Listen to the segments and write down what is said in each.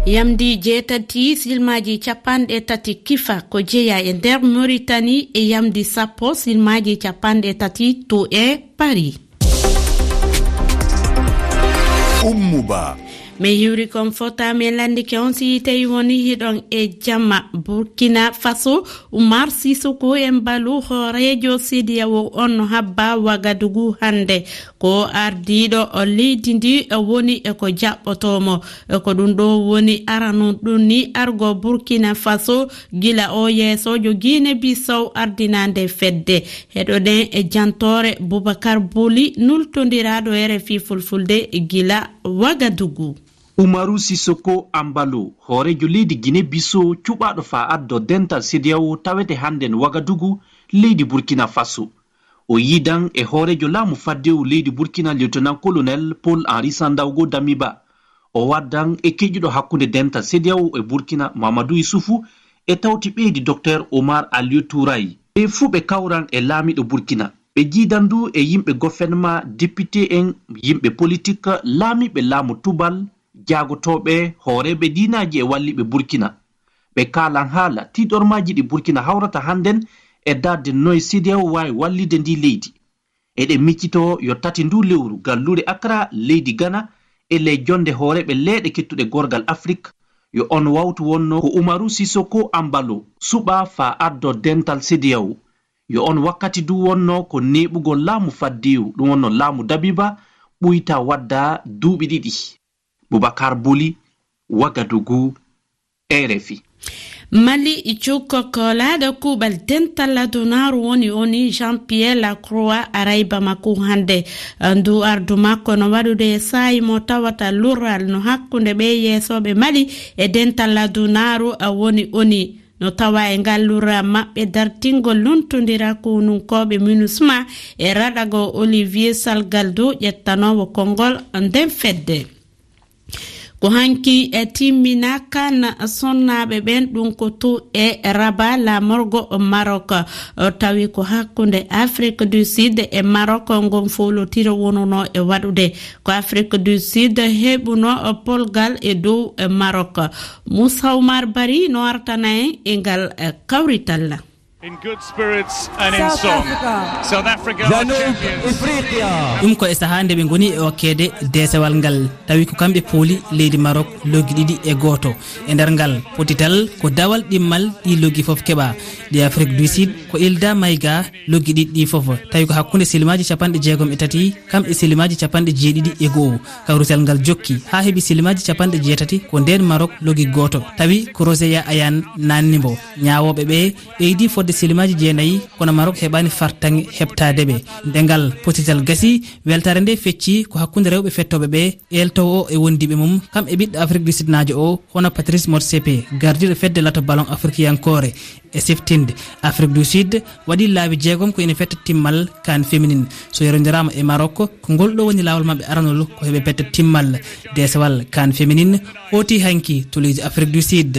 Yamdi jetati silmaji capande tati kifa ko jeya e nder Mauritanie e yamdi sappo silmaji capande tati to e Paris. Ummuba Me yuri kom fota me landi ke on si tawi woni hidon e jamma Burkina Faso Oumar Sissoko Embalo horejo CEDEAO on habba Wagadugu hande ko ardido o leydi ndi woni e ko jabbotomo ko dum do woni arano dunni argo Burkina Faso gila o yesojo Guinea Bissau ardinande fedde hedo den e jantore Boubacar Bouli nultondirado RFI fulfulde gila Wagadugu. Oumarou Sissoko Embalo horejo leydi Guinea Bissau cubaɗo fa addo dental CEDEAO tawete handen Wagadugu leydi Burkina Faso o yidan e horejo laamu faddewu leydi Burkina lieutenant colonel Paul Henri Sandawgo Damiba o waddan e keƴƴuɗo hakkunde dental CEDEAO e Burkina Mamadou Issoufou e tawti ɓeydi Dr Omar Aliou Touraye ɓe fuu ɓe kawran e laamiɗo Burkina ɓe jiidandu e yimɓe gouvernement député en yimɓe politique laamiɓe laamu tubal jagotoɓe horeɓe dinaji e walliɓe Burkina ɓe kalan haala tiɗormaji ɗi Burkina hawrata handen e darde noye CEDEAO wawi wallide ndi leydi eɗe miccito yo tati ndu lewru gallure Accra leydi Ghana e ley jonde horeɓe leeɗe kettuɗe gorgal Afrique yo on wawtu wonno ko Oumarou Sissoko Embalo suɓa fa addo dental CEDEAO yo on wakkati du wonno ko neɓugol laamu faddewu ɗum wonno laamu Dabiba ɓuyta wadda duuɓi ɗiɗi. Boubacar Bouli, Wagadugu, RFI. Mali ichukokola da kubal dental la donaru woni Jean-Pierre Lacroix araiba maku hande ndu ardu makko no wadude sai mo tawata lural no hakkunde be yesobe Mali e dental la donaru woni no tawa e ngallura mabbe dartingol luntundira ko nunkobe MINUSMA e radago Olivier Salgaldo yettanowo kongol nden fedde ko hanki e timmina kan sonnaɓe ɓen ɗum ko to e Rabat la morgo Maroc tawi ko hakkunde Afrique du Sud e Maroc ngon folotiro wonono e waɗude ko Afrique du Sud heɓuno polgal e dow Maroc. Moussa Oumar Bari no artana en e ngal kawrital. In good spirits and in song. South Africa are champions. Ɗum ko e sahande ɓe goni e wakkede desewal ngal tawi ko kamɓe pooli leydi Maroc loggi ɗiɗi e goto e nder ngal potital ko dawal ɗimmal ɗi loggi foof keɓa ɗi Afrique du Sud ko Hilda Maïga loggi ɗiɗi ɗi foof tawi ko hakkunde silimaji 63 kamɓe silimaji 71 kawrital ngal jokki ha heeɓi silimaji 80 ko nden Maroc loggi goto tawi ko Roséya Ayane nannimo ñawoɓe ɓe ɓeydi fodde silimaji 9 kono Maroc heɓani fartange heɓtade ɓe ndengal potital gasi weltare nde fecci ko hakkunde rewɓe fettoɓe ɓe eltowo o e wondiɓe mum kam e ɓiɗɗo Afrique du Sud najo o hono Patrice Motsepe gardiɗo fedde lato ballon africankore e siftinde Afrique du Sud waɗi laabi 6 ko ene fetta timmal kan féminine so yerodirama e Maroc ko ngolɗo woni lawol mabɓe aranol ko heɓe petta timmal desewal kan féminine hoti hanki to leydi Afrique du Sud.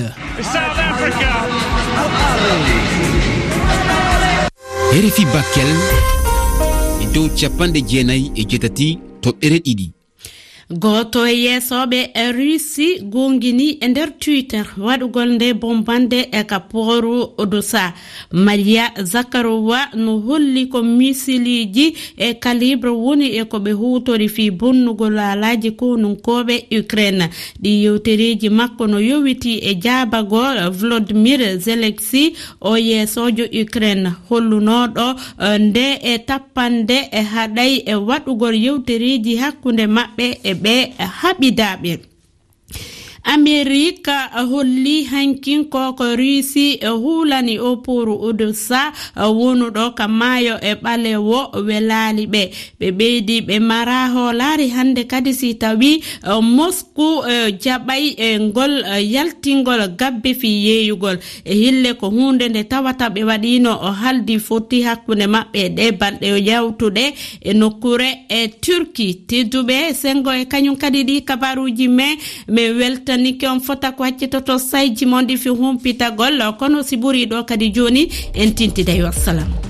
RFI Bakel e dow 97 toɓɓere ɗiɗi. Goto e yesoɓe e Russie gongini e nder Twitter waɗugol nde bombande e kaporu odosa Maria Zakharova no holli ko misiliji e calibre woni e ko ɓe hutori fi bonnugol laalaji konunkoɓe Ukraine ɗi yewtereji makko no yowiti e jabagol Volodymyr Zelensky o yesojo Ukraine hollunoɗo nde e tappande e haɗay e waɗugol yewtereji hakkunde maɓɓe e ɓe haɓidaɓe. Amerique holli hankin ko Russie hulani o pour odosa wonuɗo ka maayo e ɓalewo welali ɓe ɓeydi ɓe mara holari hande kadi si tawi Moscou jaɓay e ngol yaltingol gabbe fi yeyugol e hille ko hunde nde tawata ɓe waɗino o haldi foti hakkunde maɓɓe ɗe balɗe yawtude e nokkure e Turquie tedduɓe sengo e kañum kadi ɗi kabaruji me welta niki on fota ko haccitoto sayji mon ɗi fi humpitagol kono si ɓuri ɗo kadi joni en tintida yo assalam.